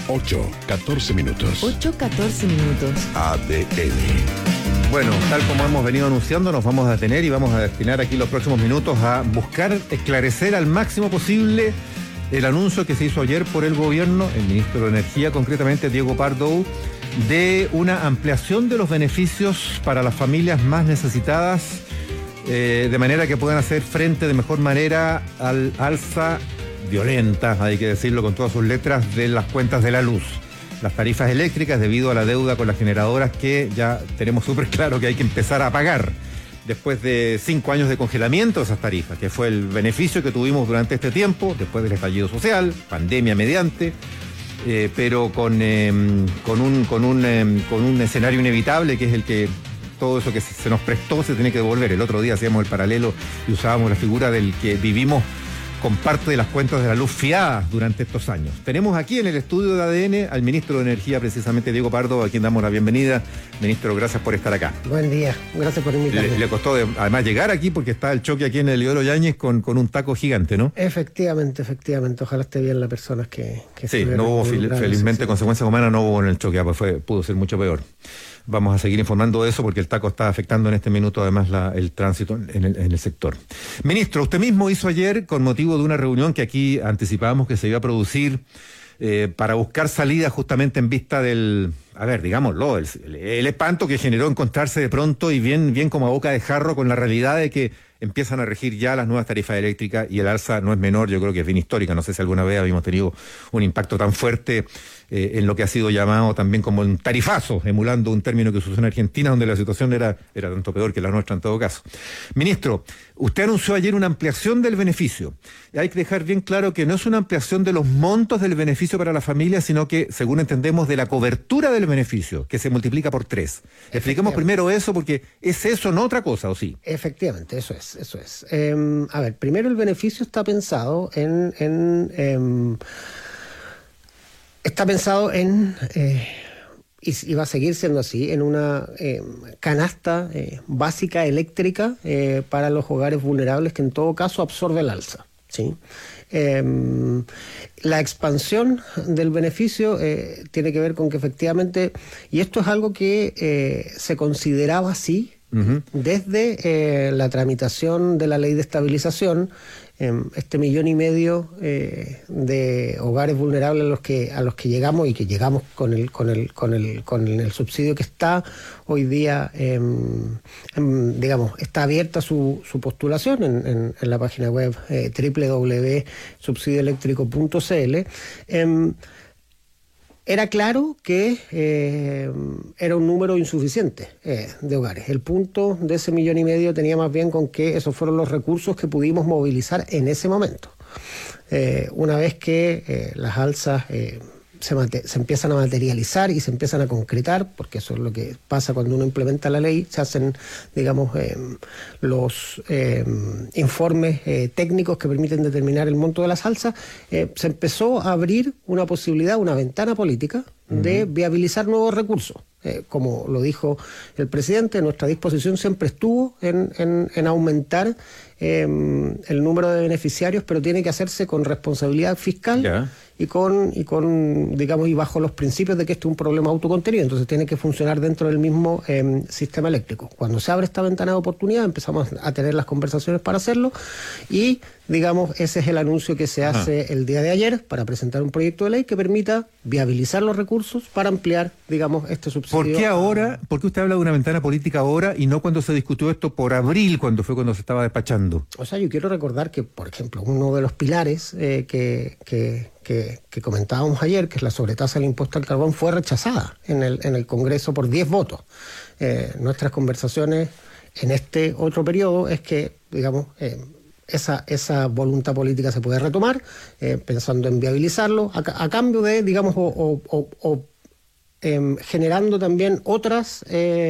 8:14 minutos. 8:14 minutos. ADN. Bueno, tal como hemos venido anunciando, nos vamos a detener y vamos a destinar aquí los próximos minutos a buscar esclarecer al máximo posible el anuncio que se hizo ayer por el gobierno, el ministro de Energía, concretamente Diego Pardo, de una ampliación de los beneficios para las familias más necesitadas, de manera que puedan hacer frente de mejor manera al alza violenta, hay que decirlo con todas sus letras, de las cuentas de la luz. Las tarifas eléctricas, debido a la deuda con las generadoras que ya tenemos súper claro que hay que empezar a pagar después de 5 años de congelamiento de esas tarifas, que fue el beneficio que tuvimos durante este tiempo, después del estallido social, pandemia mediante, pero con un escenario inevitable, que es el que todo eso que se nos prestó se tiene que devolver. El otro día hacíamos el paralelo y usábamos la figura del que vivimos con parte de las cuentas de la luz fiadas durante estos años. Tenemos aquí en el estudio de ADN al ministro de Energía, precisamente Diego Pardo, a quien damos la bienvenida. Ministro, gracias por estar acá. Buen día, gracias por invitarme. Le costó además llegar aquí porque está el choque aquí en el Heliodoro Yáñez con un taco gigante, ¿no? Efectivamente. Ojalá esté bien la persona que sí, no hubo, felizmente, consecuencias humanas no hubo en el choque, pues pudo ser mucho peor. Vamos a seguir informando de eso porque el taco está afectando en este minuto además el tránsito en el sector. Ministro, usted mismo hizo ayer, con motivo de una reunión que aquí anticipábamos que se iba a producir para buscar salida justamente en vista del, digámoslo, el espanto que generó encontrarse de pronto y bien como a boca de jarro con la realidad de que empiezan a regir ya las nuevas tarifas eléctricas y el alza no es menor, yo creo que es bien histórica. No sé si alguna vez habíamos tenido un impacto tan fuerte en lo que ha sido llamado también como un tarifazo, emulando un término que se usó en Argentina, donde la situación era tanto peor que la nuestra en todo caso. Ministro, usted anunció ayer una ampliación del beneficio. Hay que dejar bien claro que no es una ampliación de los montos del beneficio para la familia, sino que, según entendemos, de la cobertura del beneficio, que se multiplica por 3. Expliquemos primero eso, porque es eso, no otra cosa, ¿o sí? Efectivamente, eso es. Primero el beneficio está pensado y va a seguir siendo así, en una canasta básica eléctrica para los hogares vulnerables, que en todo caso absorbe el alza, ¿sí? La expansión del beneficio tiene que ver con que efectivamente, y esto es algo que se consideraba así desde la tramitación de la ley de estabilización, este 1,5 millones de hogares vulnerables a los que llegamos y que llegamos con el subsidio que está hoy día, está abierta su postulación en la página web www.subsidioeléctrico.cl. Era claro que era un número insuficiente de hogares. El punto de ese 1,5 millones tenía más bien con que esos fueron los recursos que pudimos movilizar en ese momento. Una vez que las alzas se empiezan a materializar y se empiezan a concretar, porque eso es lo que pasa cuando uno implementa la ley, se hacen, los informes técnicos que permiten determinar el monto de las alzas, se empezó a abrir una posibilidad, una ventana política de viabilizar nuevos recursos. Como lo dijo el presidente, nuestra disposición siempre estuvo en aumentar el número de beneficiarios, pero tiene que hacerse con responsabilidad fiscal y bajo los principios de que este es un problema autocontenido, entonces tiene que funcionar dentro del mismo sistema eléctrico. Cuando se abre esta ventana de oportunidad, empezamos a tener las conversaciones para hacerlo y, ese es el anuncio que se hace el día de ayer para presentar un proyecto de ley que permita viabilizar los recursos para ampliar, este subsidio. ¿Por qué ahora? ¿Por qué usted habla de una ventana política ahora y no cuando se discutió esto por abril, cuando se estaba despachando? O sea, yo quiero recordar que, por ejemplo, uno de los pilares que comentábamos ayer, que es la sobretasa del impuesto al carbón, fue rechazada en el Congreso por 10 votos. Nuestras conversaciones en este otro periodo es que, esa voluntad política se puede retomar, pensando en viabilizarlo, a cambio de, generando también otros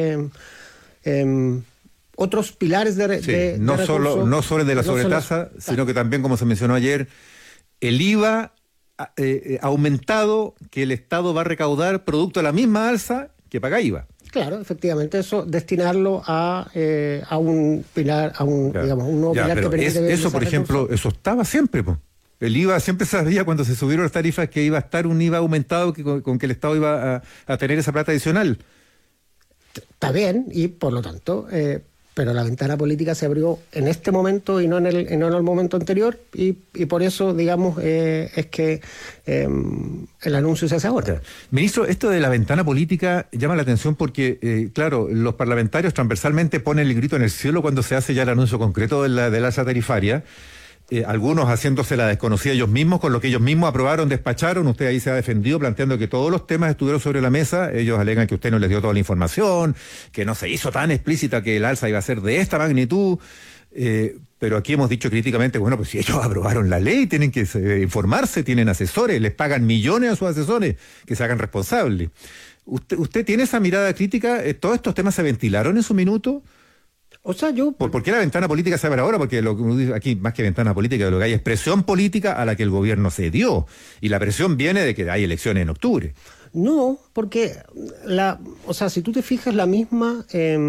pilares de no solo el de la sobretasa, sino que también, como se mencionó ayer, el IVA aumentado que el Estado va a recaudar producto de la misma alza que paga IVA. Claro, efectivamente, eso, destinarlo a un pilar, un nuevo pilar que permite... Eso, por ejemplo, eso estaba siempre, pues. El IVA siempre sabía cuando se subieron las tarifas que iba a estar un IVA aumentado con que el Estado iba a tener esa plata adicional. Está bien, y por lo tanto, pero la ventana política se abrió en este momento y no en el momento anterior, y por eso, digamos, es que el anuncio se hace ahora. Ministro, esto de la ventana política llama la atención porque, claro, los parlamentarios transversalmente ponen el grito en el cielo cuando se hace ya el anuncio concreto del alza tarifaria. Algunos haciéndose la desconocida ellos mismos con lo que ellos mismos aprobaron, despacharon. Usted ahí se ha defendido planteando que todos los temas estuvieron sobre la mesa. Ellos alegan que usted no les dio toda la información, que no se hizo tan explícita que el alza iba a ser de esta magnitud. Pero aquí hemos dicho críticamente, bueno, pues si ellos aprobaron la ley, tienen que informarse, tienen asesores, les pagan millones a sus asesores, que se hagan responsables. ¿Usted tiene esa mirada crítica? ¿Todos estos temas se ventilaron en su minuto? O sea, ¿Por qué la ventana política se abre ahora? Porque lo que uno dice aquí, más que ventana política, lo que hay es presión política a la que el gobierno cedió. Y la presión viene de que hay elecciones en octubre. No, porque si tú te fijas, la misma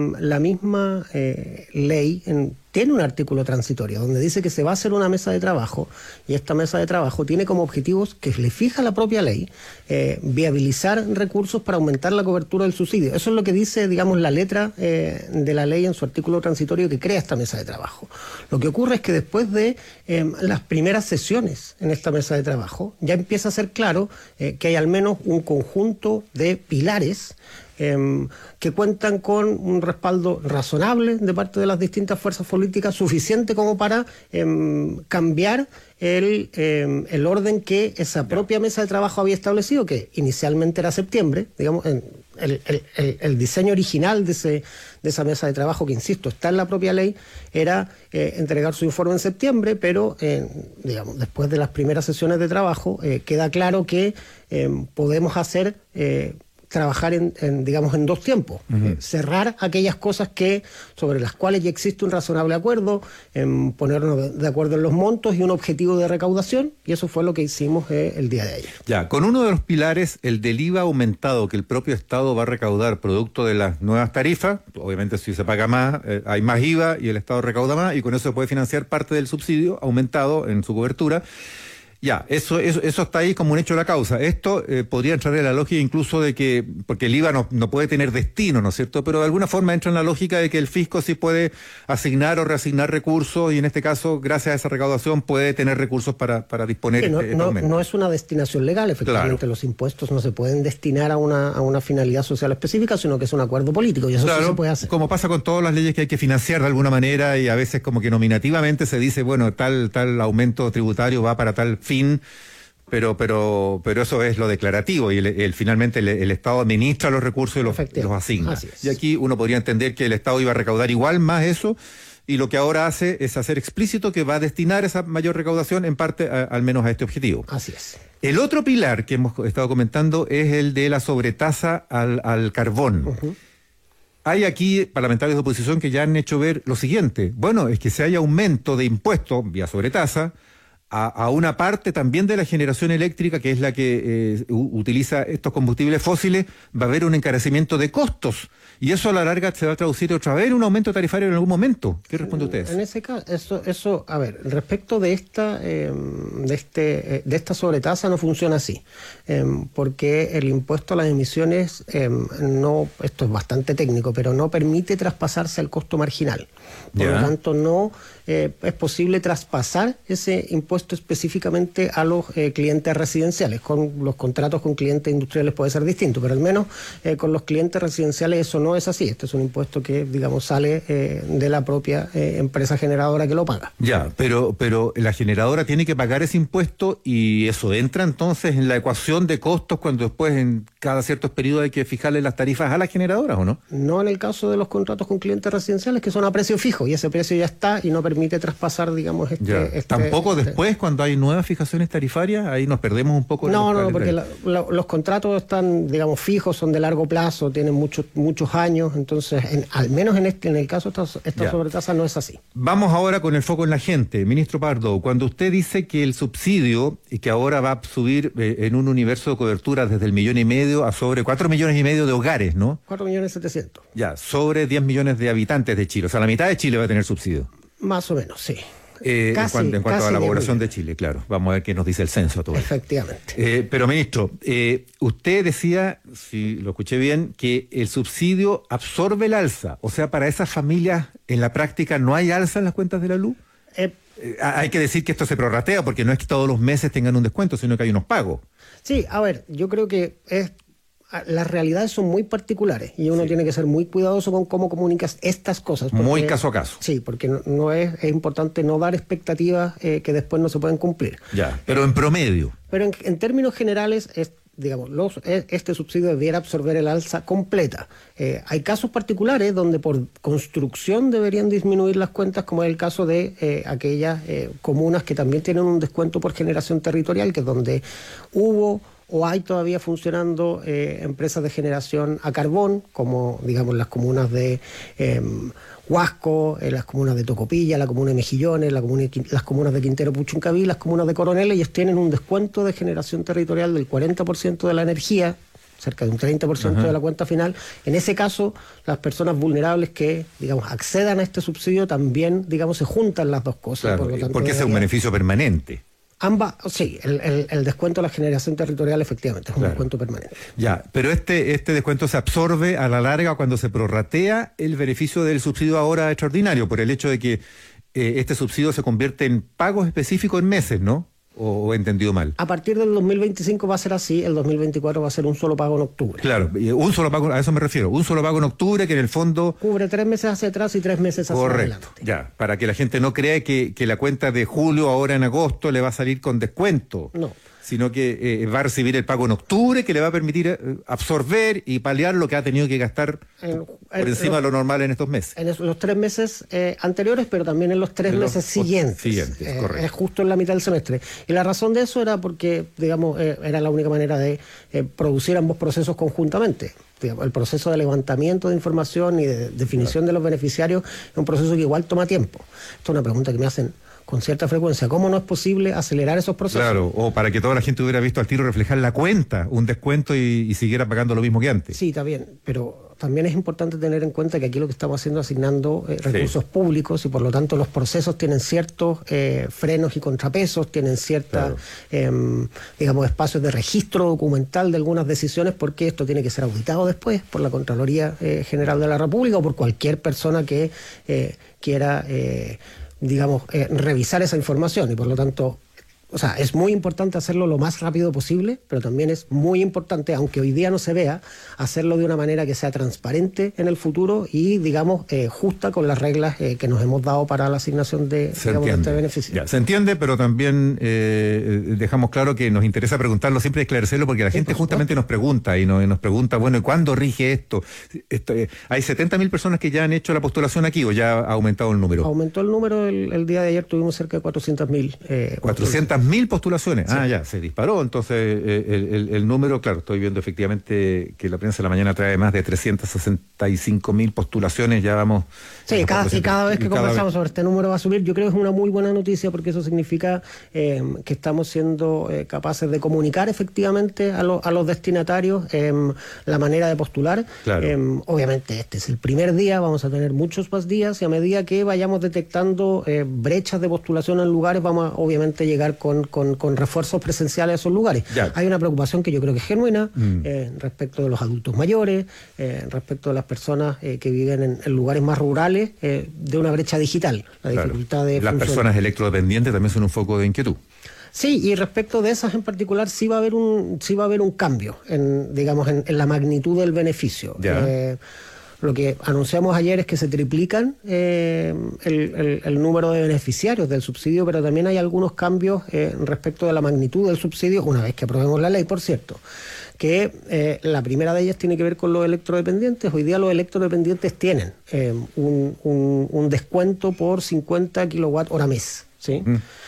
ley tiene un artículo transitorio donde dice que se va a hacer una mesa de trabajo, y esta mesa de trabajo tiene como objetivos que le fija la propia ley, viabilizar recursos para aumentar la cobertura del subsidio. Eso es lo que dice, digamos, la letra de la ley en su artículo transitorio que crea esta mesa de trabajo. Lo que ocurre es que después de las primeras sesiones en esta mesa de trabajo, ya empieza a ser claro que hay al menos un conjunto de pilares que cuentan con un respaldo razonable de parte de las distintas fuerzas políticas, suficiente como para cambiar el orden que esa propia mesa de trabajo había establecido, que inicialmente era septiembre, digamos, el diseño original de esa mesa de trabajo, que insisto, está en la propia ley, era entregar su informe en septiembre, pero digamos, después de las primeras sesiones de trabajo, queda claro que podemos trabajar en dos tiempos. Uh-huh. Cerrar aquellas cosas sobre las cuales ya existe un razonable acuerdo, ponernos de acuerdo en los montos y un objetivo de recaudación, y eso fue lo que hicimos el día de ayer. Ya, con uno de los pilares, el del IVA aumentado que el propio Estado va a recaudar producto de las nuevas tarifas. Obviamente, si se paga más, hay más IVA y el Estado recauda más, y con eso se puede financiar parte del subsidio aumentado en su cobertura. Ya, eso está ahí como un hecho de la causa. Esto podría entrar en la lógica incluso de que, porque el IVA no puede tener destino, ¿no es cierto? Pero de alguna forma entra en la lógica de que el fisco sí puede asignar o reasignar recursos, y en este caso, gracias a esa recaudación, puede tener recursos para disponer este aumento. No es una destinación legal, efectivamente. Claro. Los impuestos no se pueden destinar a una finalidad social específica, sino que es un acuerdo político, y eso sí se puede hacer. Como pasa con todas las leyes que hay que financiar de alguna manera, y a veces como que nominativamente se dice, bueno, tal aumento tributario va para tal fin, pero eso es lo declarativo, y finalmente el Estado administra los recursos y los asigna. Y aquí uno podría entender que el Estado iba a recaudar igual más eso, y lo que ahora hace es hacer explícito que va a destinar esa mayor recaudación en parte al menos a este objetivo. Así es. El otro pilar que hemos estado comentando es el de la sobretasa al carbón. Uh-huh. Hay aquí parlamentarios de oposición que ya han hecho ver lo siguiente: bueno, es que si hay aumento de impuestos vía sobretasa a una parte también de la generación eléctrica, que es la que utiliza estos combustibles fósiles, va a haber un encarecimiento de costos, y eso a la larga se va a traducir otra vez en un aumento tarifario en algún momento. ¿Qué responde usted? En ese caso, eso, a ver, respecto de esta sobretasa no funciona así, porque el impuesto a las emisiones esto es bastante técnico, pero no permite traspasarse al costo marginal. Por lo tanto, no es posible traspasar ese impuesto específicamente a los clientes residenciales. Con los contratos con clientes industriales puede ser distinto, pero al menos con los clientes residenciales eso no es así. Este es un impuesto que, digamos, sale de la propia empresa generadora que lo paga. Ya, pero la generadora tiene que pagar ese impuesto, y eso entra entonces en la ecuación de costos cuando después en cada ciertos periodos hay que fijarle las tarifas a las generadoras, ¿o no? No en el caso de los contratos con clientes residenciales, que son a precio fijo, y ese precio ya está y no permite traspasar, digamos, tampoco después, cuando hay nuevas fijaciones tarifarias, ahí nos perdemos un poco. No, porque los contratos están, digamos, fijos, son de largo plazo, tienen muchos años, entonces, al menos en el caso esta sobretasa no es así. Vamos ahora con el foco en la gente. Ministro Pardo, cuando usted dice que el subsidio, y que ahora va a subir en un universo de cobertura desde el 1,5 millones a sobre 4,5 millones de hogares, ¿no? 4.700.000. Ya, sobre 10 millones de habitantes de Chile, o sea, la mitad de Chile va a tener subsidio. Más o menos, sí. en cuanto a la población de Chile, claro. Vamos a ver qué nos dice el censo todo. Efectivamente. Pero ministro, usted decía, si lo escuché bien, que el subsidio absorbe el alza. O sea, para esas familias en la práctica no hay alza en las cuentas de la luz. Hay que decir que esto se prorratea porque no es que todos los meses tengan un descuento, sino que hay unos pagos. Sí, a ver, yo creo que las realidades son muy particulares y uno tiene que ser muy cuidadoso con cómo comunicas estas cosas. Porque, muy caso a caso. Sí, porque no es importante no dar expectativas que después no se pueden cumplir. Ya, pero en promedio. Pero en términos generales, este subsidio debiera absorber el alza completa. Hay casos particulares donde por construcción deberían disminuir las cuentas, como es el caso de aquellas comunas que también tienen un descuento por generación territorial, que es donde hubo o hay todavía funcionando empresas de generación a carbón, como digamos las comunas de Huasco, las comunas de Tocopilla, la comuna de Mejillones, las comunas de Quintero Puchuncaví, las comunas de Coronel. Ellos tienen un descuento de generación territorial del 40% de la energía, cerca de un 30% de la cuenta final. En ese caso, las personas vulnerables que, digamos, accedan a este subsidio también, digamos, se juntan las dos cosas. Claro, por lo tanto, porque ese es un beneficio permanente. Ambas, sí, el descuento de la generación territorial efectivamente es un descuento permanente. Ya, pero este descuento se absorbe a la larga cuando se prorratea el beneficio del subsidio ahora extraordinario, por el hecho de que este subsidio se convierte en pagos específicos en meses, ¿no? ¿O he entendido mal? A partir del 2025 va a ser así, el 2024 va a ser un solo pago en octubre. Claro, un solo pago, a eso me refiero, un solo pago en octubre que en el fondo... cubre 3 meses hacia atrás y 3 meses hacia adelante. Correcto, ya, para que la gente no crea que la cuenta de julio ahora en agosto le va a salir con descuento. No. Sino que va a recibir el pago en octubre, que le va a permitir absorber y paliar lo que ha tenido que gastar por encima de lo normal en estos meses. En los 3 meses anteriores, pero también en los 3 meses siguientes. Correcto. Es justo en la mitad del semestre. Y la razón de eso era porque, digamos, era la única manera de producir ambos procesos conjuntamente. Digamos, el proceso de levantamiento de información y de definición de los beneficiarios es un proceso que igual toma tiempo. Esto es una pregunta que me hacen con cierta frecuencia. ¿Cómo no es posible acelerar esos procesos? Claro, o para que toda la gente hubiera visto al tiro reflejar la cuenta, un descuento y siguiera pagando lo mismo que antes. Sí, está bien, pero también es importante tener en cuenta que aquí lo que estamos haciendo es asignando recursos públicos y por lo tanto los procesos tienen ciertos frenos y contrapesos, tienen ciertos, digamos, espacios de registro documental de algunas decisiones, porque esto tiene que ser auditado después por la Contraloría General de la República o por cualquier persona que quiera digamos, revisar esa información y por lo tanto, o sea, es muy importante hacerlo lo más rápido posible, pero también es muy importante, aunque hoy día no se vea, hacerlo de una manera que sea transparente en el futuro y, digamos, justa con las reglas que nos hemos dado para la asignación de, digamos, de este beneficio. Ya, se entiende, pero también dejamos claro que nos interesa preguntarlo, siempre esclarecerlo, porque la gente justamente nos pregunta y nos pregunta, bueno, ¿y cuándo rige esto? Hay 70.000 personas que ya han hecho la postulación aquí, ¿o ya ha aumentado el número? Aumentó el número, el día de ayer tuvimos cerca de 400.000. 400.000 postulaciones. Sí. Ya, se disparó. Entonces, el número, claro, estoy viendo efectivamente que la prensa de la mañana trae más de 365.000 postulaciones. Ya vamos. Sí, cada vez que conversamos sobre este número va a subir. Yo creo que es una muy buena noticia porque eso significa que estamos siendo capaces de comunicar efectivamente a los destinatarios la manera de postular. Claro. Obviamente, este es el primer día, vamos a tener muchos más días y a medida que vayamos detectando brechas de postulación en lugares, vamos a obviamente llegar con refuerzos presenciales a esos lugares. Ya. Hay una preocupación que yo creo que es genuina respecto de los adultos mayores, respecto de las personas que viven en lugares más rurales, de una brecha digital. La dificultad de las personas electrodependientes también son un foco de inquietud. Sí, y respecto de esas en particular sí va a haber un cambio digamos, en la magnitud del beneficio. Lo que anunciamos ayer es que se triplican el número de beneficiarios del subsidio, pero también hay algunos cambios respecto de la magnitud del subsidio, una vez que aprobemos la ley, por cierto, que la primera de ellas tiene que ver con los electrodependientes. Hoy día los electrodependientes tienen un descuento por 50 kWh mes, ¿sí?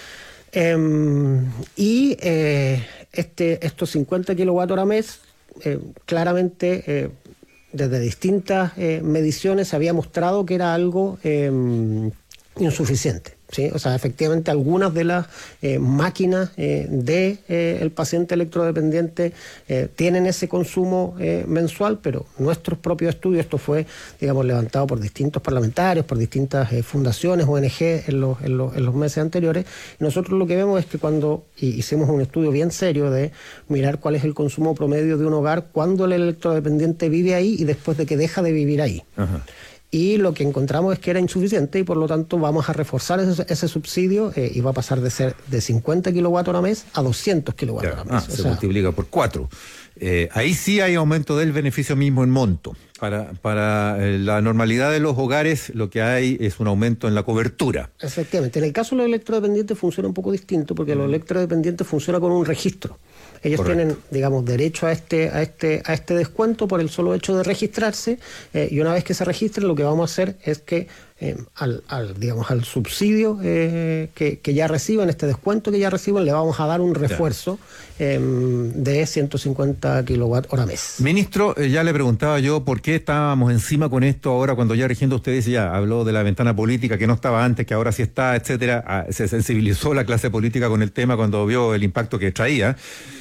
Y estos 50 kWh mes claramente... desde distintas mediciones se había mostrado que era algo insuficiente. ¿sí? O sea, efectivamente algunas de las máquinas del paciente electrodependiente tienen ese consumo mensual, pero nuestros propios estudios, esto fue, digamos, levantado por distintos parlamentarios, por distintas fundaciones, ONG en los meses anteriores, y nosotros lo que vemos es que cuando hicimos un estudio bien serio de mirar cuál es el consumo promedio de un hogar cuando el electrodependiente vive ahí y después de que deja de vivir ahí. Ajá. Y lo que encontramos es que era insuficiente y por lo tanto vamos a reforzar ese subsidio y va a pasar de ser de 50 kWh mes a 200 kWh mes. Se multiplica por 4. Ahí sí hay aumento del beneficio mismo en monto. Para la normalidad de los hogares lo que hay es un aumento en la cobertura. Efectivamente. En el caso de los electrodependientes funciona un poco distinto porque los electrodependientes funcionan con un registro. Ellos tienen, digamos, derecho a este descuento por el solo hecho de registrarse y una vez que se registren lo que vamos a hacer es que al subsidio que ya reciben, este descuento que ya reciben, le vamos a dar un refuerzo de 150 kWh mes. Ministro, ya le preguntaba yo por qué estábamos encima con esto ahora cuando ya rigiendo usted dice, ya habló de la ventana política que no estaba antes, que ahora sí está, etcétera. Se sensibilizó la clase política con el tema cuando vio el impacto que traía.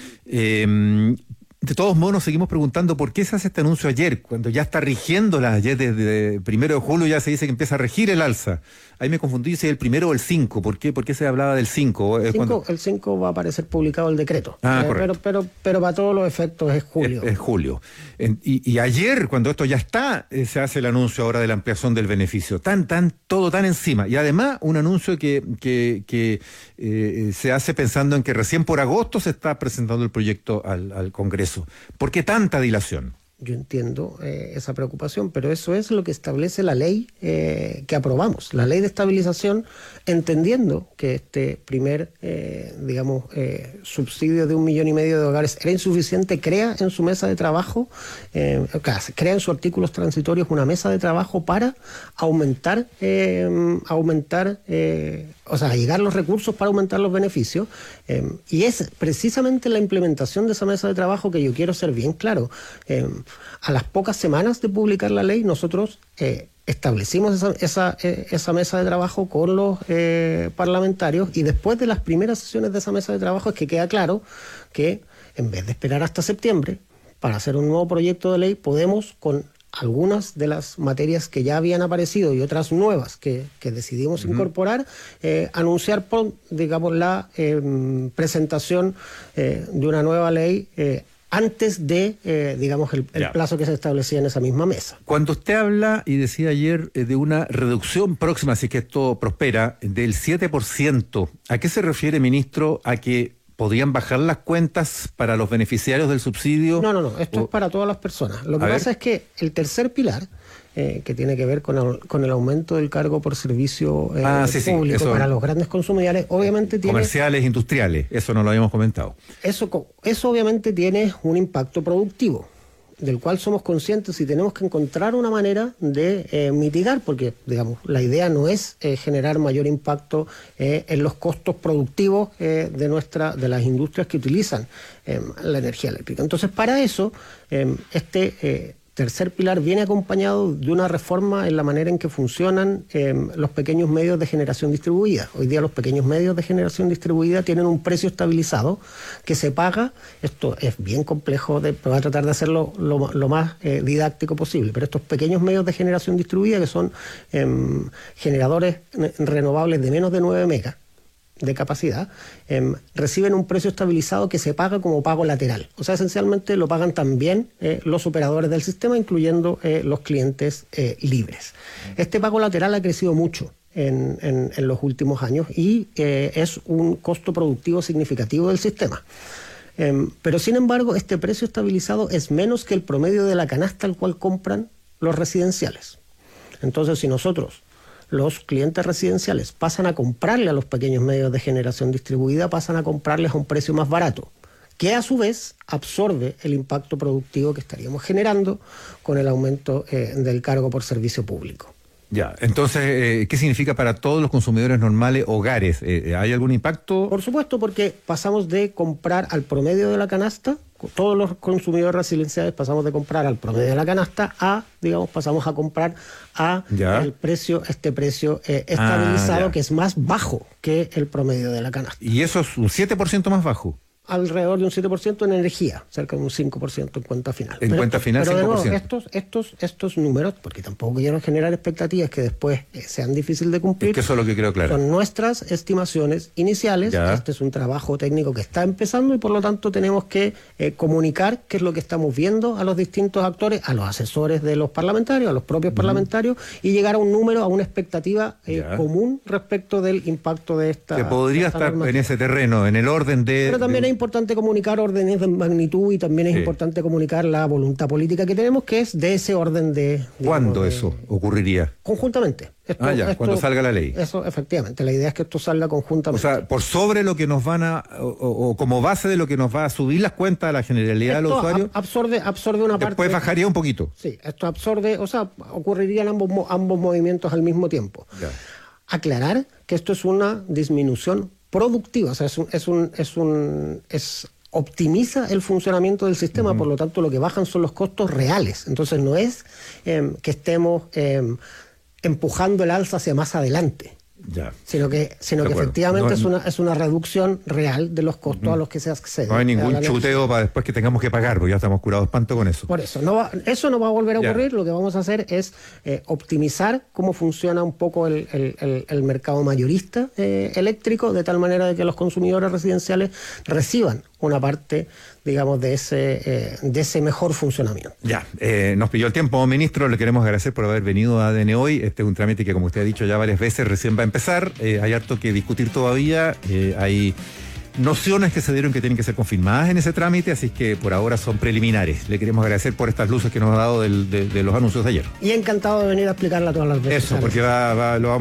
De todos modos nos seguimos preguntando por qué se hace este anuncio ayer, cuando ya está rigiéndola, ayer desde 1 de julio ya se dice que empieza a regir el alza. Ahí me confundí si es el 1 o el 5, ¿por qué se hablaba del 5? El 5 va a aparecer publicado el decreto, correcto. pero para todos los efectos es julio. Es julio. Y ayer, cuando esto ya está, se hace el anuncio ahora de la ampliación del beneficio. Todo tan encima. Y además un anuncio que se hace pensando en que recién por agosto se está presentando el proyecto al Congreso. ¿Por qué tanta dilación? Yo entiendo esa preocupación, pero eso es lo que establece la ley que aprobamos, la ley de estabilización, entendiendo que este primer, subsidio de 1,5 millones de hogares era insuficiente, crea en su mesa de trabajo, crea en sus artículos transitorios una mesa de trabajo para aumentar, llegar los recursos para aumentar los beneficios, y es precisamente la implementación de esa mesa de trabajo que yo quiero ser bien claro. A las pocas semanas de publicar la ley, nosotros establecimos esa mesa de trabajo con los parlamentarios y después de las primeras sesiones de esa mesa de trabajo es que queda claro que en vez de esperar hasta septiembre para hacer un nuevo proyecto de ley, podemos con algunas de las materias que ya habían aparecido y otras nuevas que decidimos incorporar, anunciar la presentación de una nueva ley antes de, el plazo que se establecía en esa misma mesa. Cuando usted habla, y decía ayer, de una reducción próxima, si es que esto prospera, del 7%, ¿a qué se refiere, ministro? ¿A que podrían bajar las cuentas para los beneficiarios del subsidio? No, esto es para todas las personas. Lo que pasa es que el tercer pilar, que tiene que ver con el aumento del cargo por servicio público eso, para los grandes consumidores, obviamente tiene... Comerciales, industriales, eso no lo habíamos comentado. Eso obviamente tiene un impacto productivo, del cual somos conscientes y tenemos que encontrar una manera de mitigar, porque, la idea no es generar mayor impacto en los costos productivos de las industrias que utilizan la energía eléctrica. Entonces, para eso, tercer pilar viene acompañado de una reforma en la manera en que funcionan los pequeños medios de generación distribuida. Hoy día los pequeños medios de generación distribuida tienen un precio estabilizado que se paga. Esto es bien complejo, voy a tratar de hacerlo lo más didáctico posible, pero estos pequeños medios de generación distribuida, que son generadores renovables de menos de 9 megas de capacidad, reciben un precio estabilizado que se paga como pago lateral. O sea, esencialmente lo pagan también los operadores del sistema, incluyendo los clientes libres. Este pago lateral ha crecido mucho en los últimos años y es un costo productivo significativo del sistema. Pero sin embargo, este precio estabilizado es menos que el promedio de la canasta al cual compran los residenciales. Entonces, si nosotros, los clientes residenciales, pasan a comprarle a los pequeños medios de generación distribuida, pasan a comprarles a un precio más barato, que a su vez absorbe el impacto productivo que estaríamos generando con el aumento del cargo por servicio público. Ya, entonces, ¿qué significa para todos los consumidores normales, hogares? ¿Hay algún impacto? Por supuesto, porque pasamos de comprar al promedio de la canasta todos los consumidores residenciales pasamos de comprar al promedio de la canasta a, digamos, pasamos a comprar a el precio, estabilizado, que es más bajo que el promedio de la canasta. ¿Y eso es un 7% más bajo? Alrededor de un 7% en energía, cerca de un 5% en cuenta final. Cuenta final, pero 5%. De nuevo, estos números, porque tampoco quiero generar expectativas que después sean difíciles de cumplir. Es que eso es lo que creo claro. Son nuestras estimaciones iniciales. Este es un trabajo técnico que está empezando y por lo tanto tenemos que comunicar qué es lo que estamos viendo a los distintos actores, a los asesores de los parlamentarios, a los propios parlamentarios, y llegar a un número, a una expectativa común respecto del impacto de esta. Que podría estar normativa en ese terreno, en el orden de. Pero también es importante comunicar órdenes de magnitud y también es importante comunicar la voluntad política que tenemos, que es de ese orden de... ¿Cuándo eso ocurriría? Conjuntamente. Cuando salga la ley. Eso, efectivamente. La idea es que esto salga conjuntamente. O sea, por sobre lo que nos van a... o como base de lo que nos va a subir las cuentas a la generalidad de los usuarios. Absorbe una parte... Después bajaría un poquito. Sí, esto absorbe... O sea, ocurrirían ambos movimientos al mismo tiempo. Aclarar que esto es una disminución productiva, o sea, optimiza el funcionamiento del sistema, por lo tanto lo que bajan son los costos reales. Entonces no es que estemos empujando el alza hacia más adelante, sino que efectivamente es una reducción real de los costos a los que se accede. No hay ningún chuteo para después que tengamos que pagar, porque ya estamos curados espanto con eso. Por eso, eso no va a volver a ocurrir. Lo que vamos a hacer es optimizar cómo funciona un poco el mercado mayorista eléctrico, de tal manera de que los consumidores residenciales reciban una parte, digamos, de ese mejor funcionamiento. Nos pilló el tiempo, ministro. Le queremos agradecer por haber venido a ADN hoy. Este es un trámite que, como usted ha dicho ya varias veces, recién va a empezar. Hay harto que discutir todavía. Hay nociones que se dieron que tienen que ser confirmadas en ese trámite, así que por ahora son preliminares. Le queremos agradecer por estas luces que nos ha dado de los anuncios de ayer. Y encantado de venir a explicarla todas las veces. Eso, porque lo vamos